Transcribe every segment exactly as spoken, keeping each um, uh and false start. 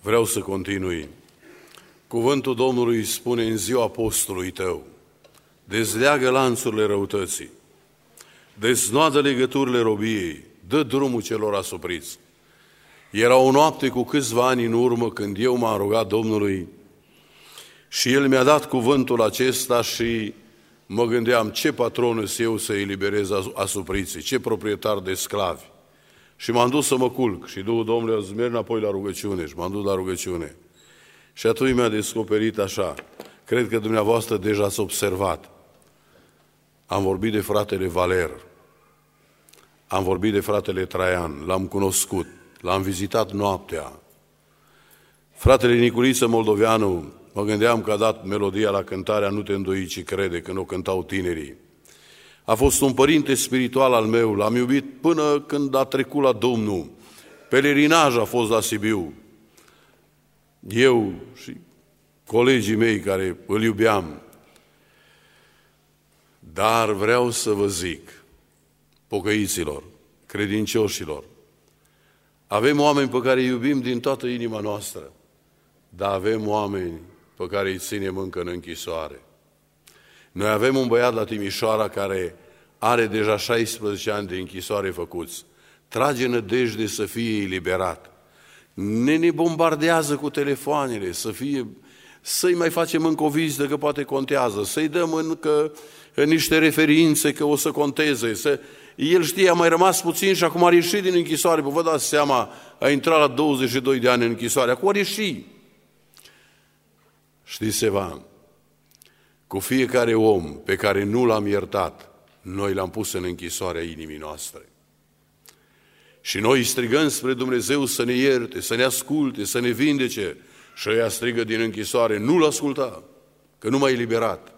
Vreau să continui. Cuvântul Domnului spune în ziua apostolului tău: dezleagă lanțurile răutății, deznoadă legăturile robiei, dă drumul celor asupriți. Era o noapte cu câțiva ani în urmă când eu m-am rugat Domnului și El mi-a dat cuvântul acesta și mă gândeam ce patron sunt eu să eliberez asupriții, ce proprietar de sclavi. Și m-am dus să mă culc și Duhul Domnului a zis: merg înapoi la rugăciune, și m-am dus la rugăciune. Și atunci mi-a descoperit așa, cred că dumneavoastră deja ați observat. Am vorbit de fratele Valer, am vorbit de fratele Traian, l-am cunoscut, l-am vizitat noaptea. Fratele Niculiță Moldoveanu, mă gândeam că a dat melodia la cântarea Nu te îndoi, ci crede, când o cântau tinerii. A fost un părinte spiritual al meu, l-am iubit până când a trecut la Domnul. Pelerinaj a fost la Sibiu. Eu și colegii mei care îl iubeam. Dar vreau să vă zic, pocăiților, credincioșilor, avem oameni pe care îi iubim din toată inima noastră, dar avem oameni pe care îi ținem încă în închisoare. Noi avem un băiat la Timișoara care are deja șaisprezece ani de închisoare făcuți. Trage nădejde să fie eliberat. Ne ne bombardează cu telefoanele, să fie, să-i mai facem încă o vizită, că poate contează, să-i dăm încă niște referințe, că o să conteze. Să... El știe, a mai rămas puțin și acum a ieșit din închisoare. Vă dați seama, a intrat la douăzeci și doi de ani în închisoare, acum a ieșit. Știți ceva? Cu fiecare om pe care nu l-am iertat, noi l-am pus în închisoarea inimii noastre. Și noi strigăm spre Dumnezeu să ne ierte, să ne asculte, să ne vindece. Și ăia strigă din închisoare: nu-l asculta, că nu m-a eliberat.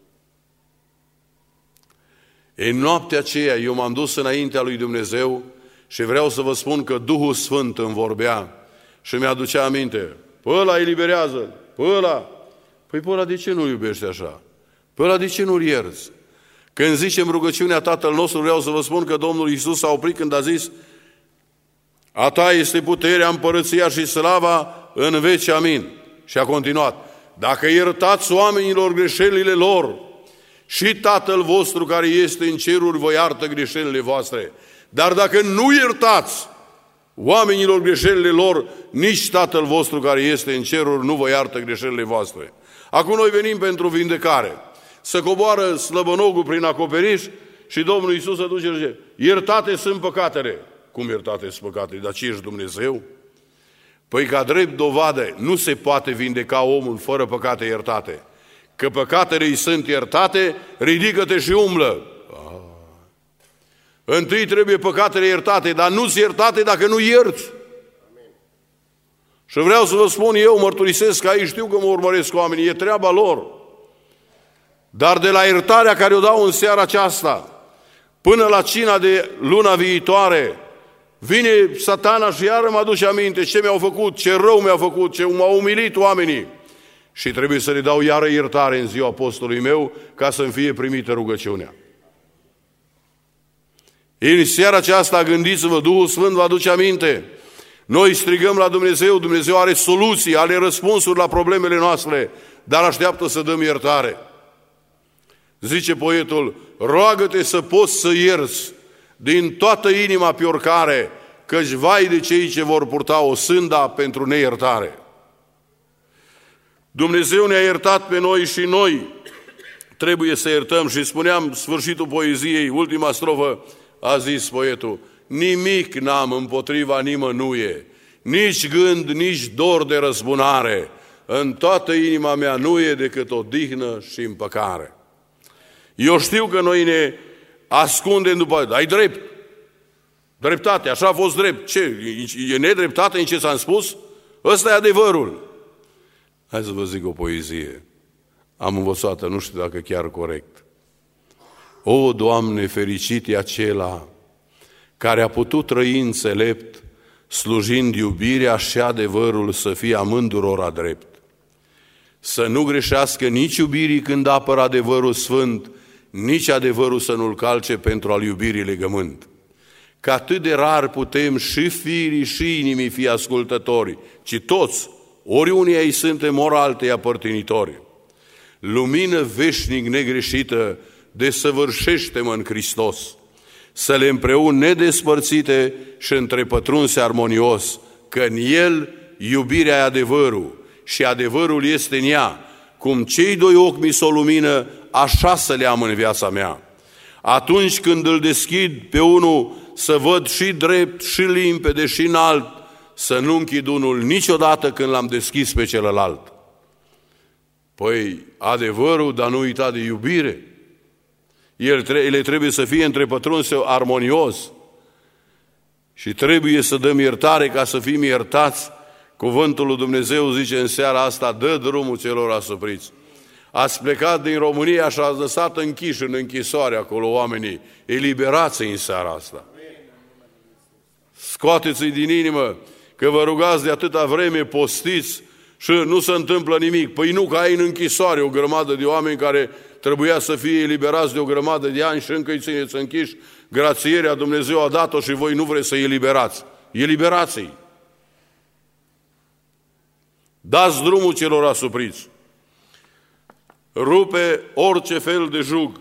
În noaptea aceea eu m-am dus înaintea lui Dumnezeu și vreau să vă spun că Duhul Sfânt îmi vorbea și mi-aducea aminte: pe ăla eliberează, pe ăla. Păi pe ăla de ce nu-l iubești așa? Pe ăla de ce nu-l ierți? Când zicem rugăciunea Tatăl nostru, vreau să vă spun că Domnul Iisus s-a oprit când a zis: a ta este puterea, împărăția și slava în veci, amin. Și a continuat: dacă iertați oamenilor greșelile lor, și Tatăl vostru care este în ceruri vă iartă greșelile voastre. Dar dacă nu iertați oamenilor greșelile lor, nici Tatăl vostru care este în ceruri nu vă iartă greșelile voastre. Acum noi venim pentru vindecare. Să coboară slăbănogul prin acoperiș și Domnul Iisus se duce și zice: iertate sunt păcatele. Cum iertate sunt păcatele? Dar ce ești Dumnezeu? Păi ca drept dovadă, nu se poate vindeca omul fără păcate iertate. Că păcatele îi sunt iertate, ridică-te și umblă. Ah. Întâi trebuie păcatele iertate, dar nu-ți iertate dacă nu ierți. Amin. Și vreau să vă spun, eu mărturisesc că aici, știu că mă urmăresc oamenii, e treaba lor. Dar de la iertarea care o dau în seara aceasta, până la cina de luna viitoare, vine Satana și iară mă aduce aminte ce mi-au făcut, ce rău mi-au făcut, ce m-au umilit oamenii. Și trebuie să le dau iară iertare în ziua apostolului meu ca să-mi fie primită rugăciunea. În seara aceasta, gândiți-vă, Duhul Sfânt vă aduce aminte. Noi strigăm la Dumnezeu, Dumnezeu are soluții, are răspunsuri la problemele noastre, dar așteaptă să dăm iertare. Zice poetul: roagă-te să poți să ierți din toată inima pe oricare, căci vai de cei ce vor purta o sânda pentru neiertare. Dumnezeu ne-a iertat pe noi și noi trebuie să iertăm. Și spuneam, sfârșitul poeziei, ultima strofă, a zis poetul: nimic n-am împotriva nimănuie, nici gând, nici dor de răzbunare, în toată inima mea nu e decât odihnă și împăcare. Eu știu că noi ne ascundem după... Ai drept, dreptate, așa a fost drept. Ce? E nedreptate în ce s-am spus? Ăsta e adevărul. Hai să vă zic o poezie. Am învățat, nu știu dacă chiar corect. O, Doamne, fericit e acela care a putut trăi înțelept, slujind iubirea și adevărul să fie amândurora drept. Să nu greșească nici iubirii când apără adevărul sfânt, nici adevărul să nu-l calce pentru al iubirii legământ. Că atât de rar putem și firii și inimii fi ascultători, ci toți oriunde ei suntem, ori alteia părtinitori. Lumină veșnic negreșită, desăvârșește-mă în Hristos, să le împreun nedespărțite și întrepătrunse armonios, că în El iubirea e adevărul și adevărul este în ea. Cum cei doi ochi mi s-o lumină, așa să le am în viața mea. Atunci când îl deschid pe unul, să văd și drept, și limpede, și înalt, să nu închid unul niciodată când l-am deschis pe celălalt. Păi, adevărul, dar nu uita de iubire. Ele trebuie să fie întrepătrunse armonios și trebuie să dăm iertare ca să fim iertați. Cuvântul lui Dumnezeu zice în seara asta, dă drumul celor asupriți. Ați plecat din România și ați lăsat închiși în închisoare acolo oamenii. Eliberați-i în seara asta. Scoateți-i din inimă că vă rugați de atâta vreme, postiți și nu se întâmplă nimic. Păi nu, că ai în închisoare o grămadă de oameni care trebuia să fie eliberați de o grămadă de ani și încă îi țineți închiși. Grațierea Dumnezeu a dat-o și voi nu vreți să-i eliberați. Eliberați-i. Dați drumul celor asupriți. Rupe orice fel de jug.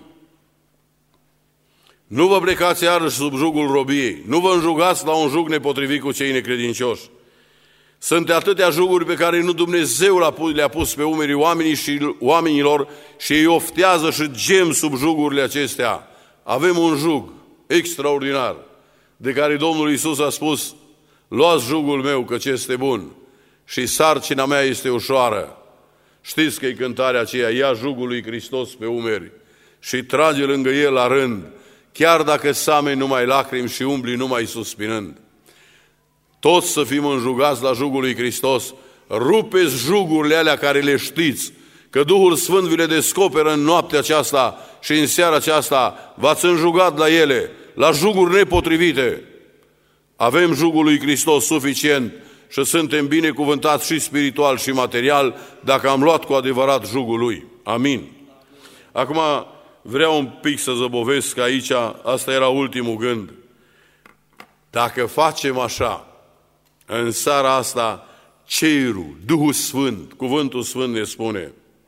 Nu vă plecați iarăși sub jugul robiei. Nu vă înjugați la un jug nepotrivit cu cei necredincioși. Sunt atâtea juguri pe care nu Dumnezeu le-a pus pe umerii oamenii și oamenilor și ei oftează și gem sub jugurile acestea. Avem un jug extraordinar de care Domnul Iisus a spus, luați jugul meu căci este bun și sarcina mea este ușoară. Știți că e cântarea aceea, ia jugul lui Hristos pe umeri și trage lângă el la rând, chiar dacă sameni numai lacrimi și umbli numai suspinând. Toți să fim înjugați la jugul lui Hristos, rupeți jugurile alea care le știți, că Duhul Sfânt vi le descoperă în noaptea aceasta și în seara aceasta v-ați înjugat la ele, la juguri nepotrivite. Avem jugul lui Hristos suficient și suntem binecuvântați și spiritual și material dacă am luat cu adevărat jugul lui. Amin. Acum vreau un pic să zăbovesc aici, asta era ultimul gând. Dacă facem așa, în seara asta, cerul, Duhul Sfânt, Cuvântul Sfânt ne spune,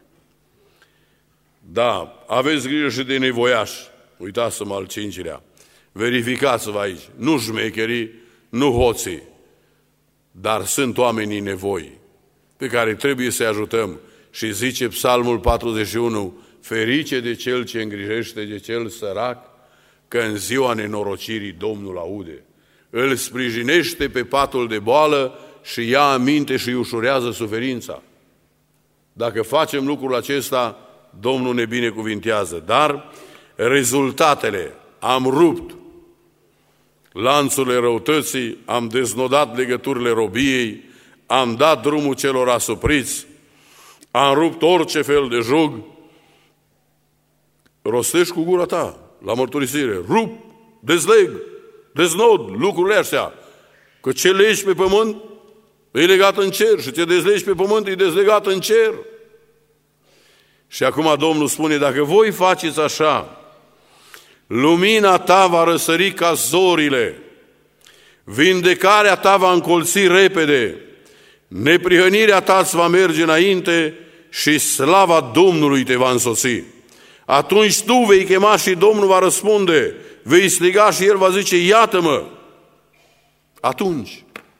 da, aveți grijă și de nevoiași, uitați-mă al cincilea, verificați-vă aici, nu șmecherii, nu hoții, dar sunt oamenii nevoi pe care trebuie să-i ajutăm. Și zice Psalmul patruzeci și unu, ferice de cel ce îngrijește de cel sărac, că în ziua nenorocirii Domnul aude. Îl sprijinește pe patul de boală și ia aminte și îi ușurează suferința. Dacă facem lucrul acesta, Domnul ne binecuvintează. Dar rezultatele, am rupt lanțurile răutății, am deznodat legăturile robiei, am dat drumul celor asupriți, am rupt orice fel de jug. Rostești cu gura ta la mărturisire, rup, dezleg, deznod lucrurile astea, că ce legi pe pământ e legat în cer și ce dezlegi pe pământ e dezlegat în cer. Și acum Domnul spune, dacă voi faceți așa, lumina ta va răsări ca zorile, vindecarea ta va încolți repede, neprihănirea ta îți va merge înainte și slava Domnului te va însoți. Atunci tu vei chema și Domnul va răspunde, vei striga și El va zice, iată-mă. Atunci,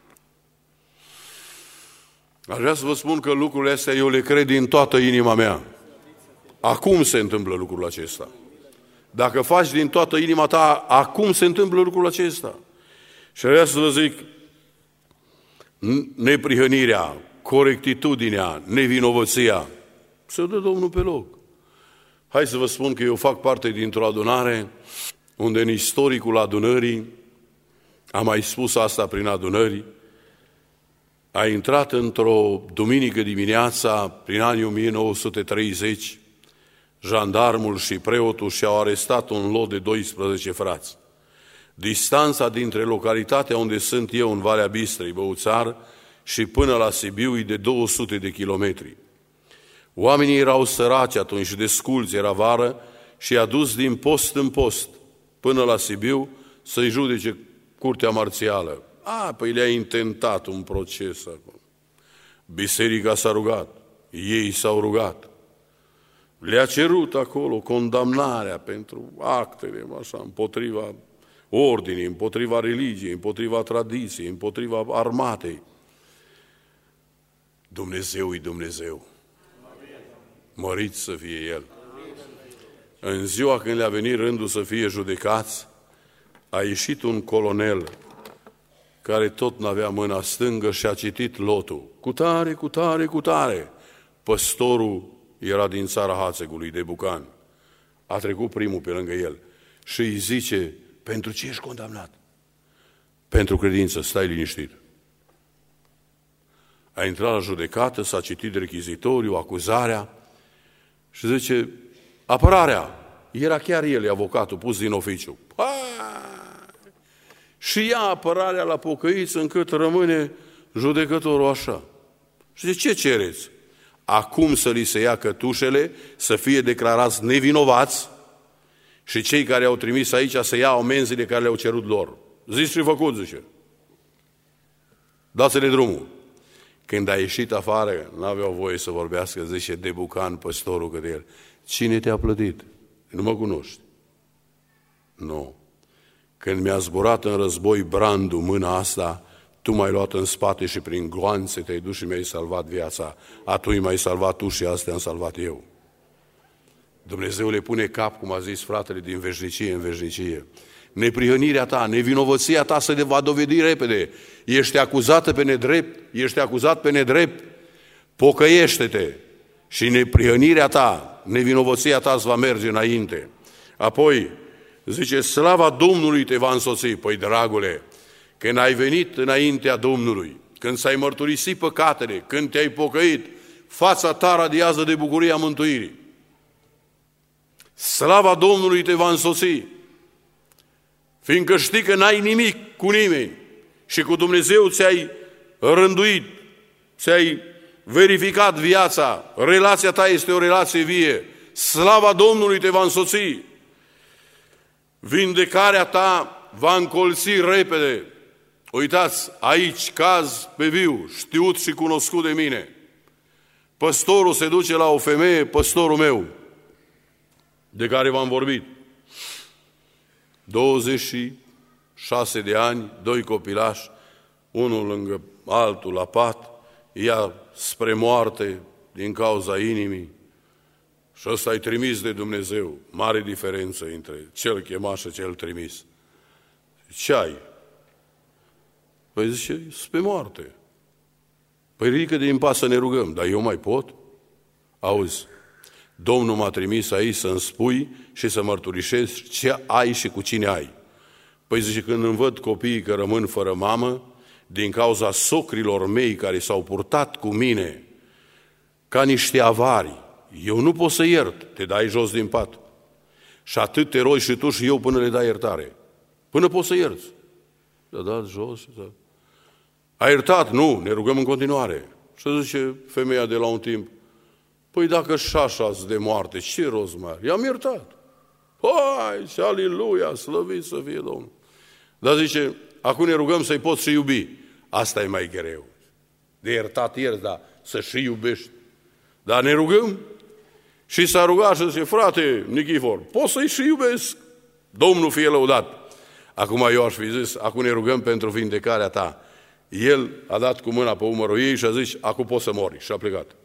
aș vrea să vă spun că lucrurile astea eu le cred din toată inima mea. Acum se întâmplă lucrul acesta. Dacă faci din toată inima ta, acum se întâmplă lucrul acesta. Și vreau să vă zic, neprihănirea, corectitudinea, nevinovăția, se dă Domnul pe loc. Hai să vă spun că eu fac parte dintr-o adunare unde în istoricul adunării, am mai spus asta prin adunări, a intrat într-o duminică dimineața, prin anii o mie nouă sute treizeci, jandarmul și preotul și-au arestat un lot de doisprezece frați. Distanța dintre localitatea unde sunt eu, în Valea Bistrei, Băuțar, și până la Sibiu e de două sute de kilometri. Oamenii erau săraci atunci și desculți, era vară, și i-a dus din post în post până la Sibiu să-i judece curtea marțială. A, păi le-a intentat un proces acum. Biserica s-a rugat, ei s-au rugat. Le-a cerut acolo condamnarea pentru actele, așa, împotriva ordinii, împotriva religiei, împotriva tradiției, împotriva armatei. Dumnezeu e Dumnezeu. Mărit să fie El. În ziua când le-a venit rândul să fie judecați, a ieșit un colonel care tot n-avea mâna stângă și a citit lotul. Cu tare, cu tare, cu tare. Păstorul era din țara Hațegului, de Bucan. A trecut primul pe lângă el și îi zice, pentru ce ești condamnat? Pentru credință, stai liniștit. A intrat la judecată, s-a citit rechizitoriu, acuzarea și zice, apărarea. Era chiar el, avocatul, pus din oficiu. Pa! Și ia apărarea la pocăiți încât rămâne judecătorul așa. Și zice, ce cereți? Acum să li se ia cătușele, să fie declarați nevinovați și cei care au trimis aici să ia amenziile care le-au cerut lor. Zici ce făcut, zice. Dați-le drumul. Când a ieșit afară, n-aveau voie să vorbească, zice, de Bucan, păstorul către el. Cine te-a plătit? Nu mă cunoști. Nu. Când mi-a zburat în război brandul mâna asta, tu m-ai luat în spate și prin gloanțe te-ai dus și mi-ai salvat viața. Atunci m-ai salvat tu și astea am salvat eu. Dumnezeu le pune cap, cum a zis fratele, din veșnicie în veșnicie. Neprihănirea ta, nevinovăția ta se va dovedi repede. Ești acuzată pe nedrept, ești acuzat pe nedrept, pocăiește-te și neprihănirea ta, nevinovăția ta îți va merge înainte. Apoi, zice, slava Domnului te va însoți. Păi, dragule, când ai venit înaintea Domnului, când ți-ai mărturisit păcatele, când te-ai pocăit, fața ta radiază de bucuria mântuirii. Slava Domnului te va însoți, fiindcă știi că n-ai nimic cu nimeni și cu Dumnezeu ți-ai rânduit, ți-ai verificat viața, relația ta este o relație vie. Slava Domnului te va însoți. Vindecarea ta va încolți repede. Uitați, aici caz pe viu, știut și cunoscut de mine. Păstorul se duce la o femeie, păstorul meu, de care v-am vorbit. douăzeci și șase de ani, doi copilași, unul lângă altul la pat, ea spre moarte din cauza inimii. Și ăsta e trimis de Dumnezeu. Mare diferență între cel chemat și cel trimis. Ce ai? Păi zice, spre moarte. Păi ridică din pas să ne rugăm. Dar eu mai pot? Auzi, Domnul m-a trimis aici să-mi spui și să mărturișezi ce ai și cu cine ai. Păi zice, când îmi văd copiii că rămân fără mamă, din cauza socrilor mei care s-au purtat cu mine ca niște avari, eu nu pot să iert, te dai jos din pat. Și atât te rogi și tu și eu până le dai iertare. Până poți să ierți. Te-a dat jos. Te-a... A iertat? Nu, ne rugăm în continuare. Și zice femeia de la un timp, păi dacă și așa-s de moarte, ce rost mai are? I-am iertat. Hai, și aleluia, slăvit să fie Domnul. Dar zice, acum ne rugăm să-i poți și iubi. Asta e mai greu. De iertat ierți, dar să și iubești. Dar ne rugăm și s-a rugat și zice, frate Nichifor, pot să-i și iubesc. Domnul fie lăudat. Acum eu aș fi zis, acum ne rugăm pentru vindecarea ta. El a dat cu mâna pe umărul ei și a zis, acum poți să mori. Și a plecat.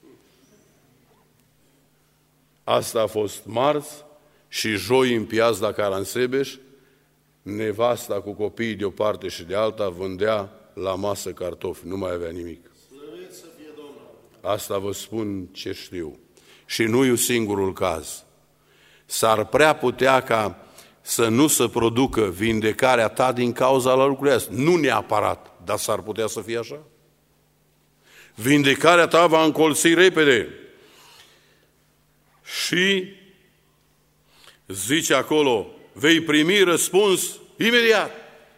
Asta a fost marți și joi în piața Caransebeș, nevasta cu copiii de o parte și de alta vândea la masă cartofi, nu mai avea nimic. Asta vă spun ce știu. Și nu e singurul caz. S-ar prea putea ca să nu se producă vindecarea ta din cauza la lucrurile astea. Nu neapărat, dar s-ar putea să fie așa. Vindecarea ta va încolți repede. Și zice acolo, vei primi răspuns imediat.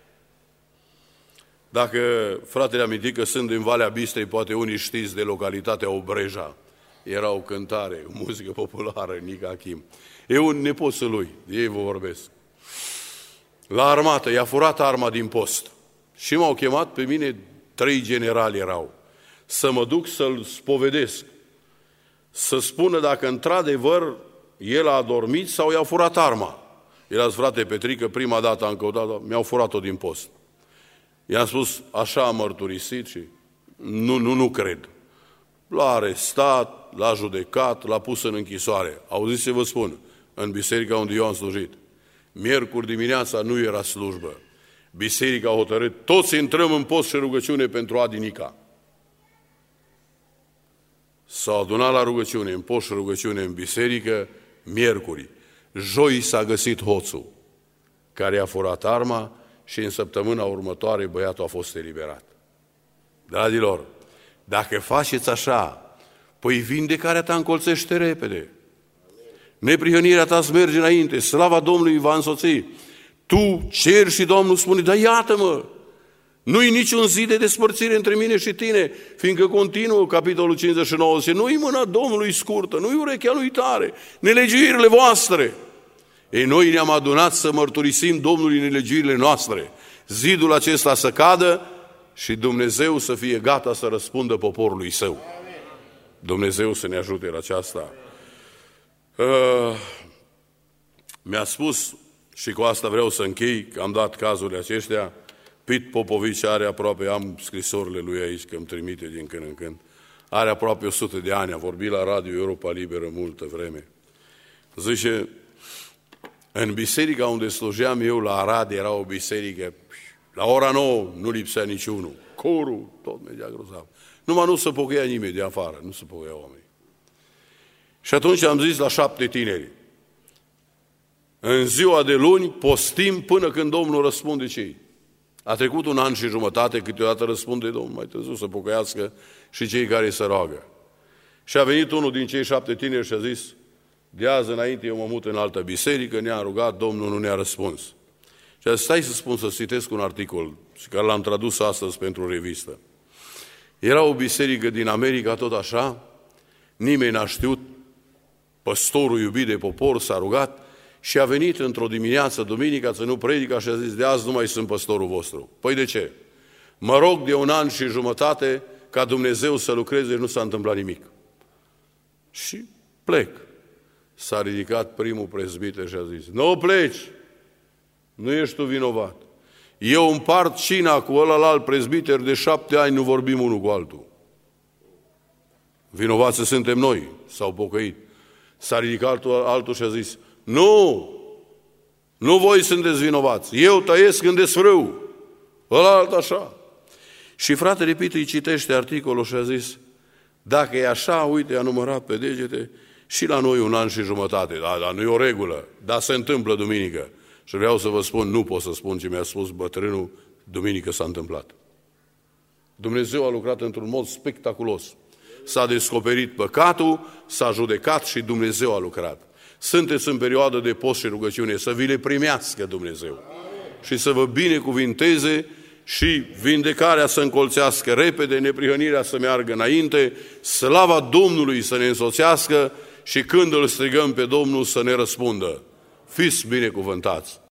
Dacă fratele amintit că sunt din Valea Bistrei, poate unii știți de localitatea Obreja. Era o cântare, o muzică populară, Nica Achim. E un nepoțul lui, de ei vă vorbesc. La armată, i-a furat arma din post. Și m-au chemat pe mine, trei generali erau. să mă duc să-l spovedesc, să spună dacă într-adevăr el a adormit sau i-a furat arma. El a zis, frate Petrică, prima dată am căutat, mi-au furat-o din post. I-am spus, așa am mărturisit și nu, nu, nu cred. L-a arestat, l-a judecat, l-a pus în închisoare. Auziți ce vă spun, în biserica unde eu am slujit. Miercuri dimineața nu era slujbă. Biserica a hotărât, toți intrăm în post și rugăciune pentru Adi Nica. S-au adunat la rugăciune, în post și rugăciune în biserică, miercuri. Joi s-a găsit hoțul care a furat arma și în săptămâna următoare băiatul a fost eliberat. Dragilor, dacă faceți așa, păi vindecarea ta încolțește repede. Neprihănirea ta îți merge înainte, slava Domnului va însoți. Tu ceri și Domnul spune, dar iată-mă, nu-i niciun zi de despărțire între mine și tine, fiindcă continuă capitolul cincizeci și nouă, zice, nu-i mâna Domnului scurtă, nu-i urechea lui tare, nelegiuirile voastre. Ei, noi ne-am adunat să mărturisim Domnului nelegiuirile noastre. Zidul acesta să cadă și Dumnezeu să fie gata să răspundă poporului său. Dumnezeu să ne ajute la aceasta. Uh, mi-a spus, și cu asta vreau să închei, că am dat cazurile aceștia, Pit Popovici are aproape, am scrisorile lui aici, că îmi trimite din când în când, are aproape o sută de ani, a vorbit la Radio Europa Liberă multă vreme. Zice, în biserica unde slujeam eu la Arad, era o biserică, la ora nouă nu lipsea niciunul, corul, tot mergea grozav. Numai nu se pocăia nimeni de afară, nu se pocăia oameni. Și atunci am zis la șapte tineri, în ziua de luni postim până când Domnul răspunde cei. A trecut un an și jumătate, câteodată răspunde Domnul, mai târziu să pocăiască și cei care se roagă. Și a venit unul din cei șapte tineri și a zis, de azi înainte eu mă mut în altă biserică, ne-a rugat, Domnul nu ne-a răspuns. Și a zis, stai să spun, să citesc un articol, și care l-am tradus astăzi pentru revistă. Era o biserică din America, tot așa, nimeni n-a știut, păstorul iubit de popor s-a rugat și a venit într-o dimineață, duminica, să nu predica și a zis, de azi nu mai sunt păstorul vostru. Păi de ce? Mă rog de un an și jumătate ca Dumnezeu să lucreze, nu s-a întâmplat nimic. Și plec. S-a ridicat primul prezbiter și a zis, nu pleci, nu ești tu vinovat. Eu împart cina cu ălălalt prezbiter, de șapte ani nu vorbim unul cu altul. Vinovați suntem noi, s-au pocăit. S-a ridicat altul și a zis, nu, nu voi sunteți vinovați, eu tăiesc în desfrâu, ălalt așa. Și fratele Pit îi citește articolul și a zis, dacă e așa, uite, a numărat pe degete, și la noi un an și jumătate, dar da, nu e o regulă, dar se întâmplă duminică. Și vreau să vă spun, nu pot să spun ce mi-a spus bătrânul, duminică s-a întâmplat. Dumnezeu a lucrat într-un mod spectaculos. S-a descoperit păcatul, s-a judecat și Dumnezeu a lucrat. Sunteți în perioadă de post și rugăciune, să vi le primească Dumnezeu și să vă binecuvinteze și vindecarea să încolțească repede, neprihănirea să meargă înainte, slava Domnului să ne însoțească și când îl strigăm pe Domnul să ne răspundă. Fiți binecuvântați!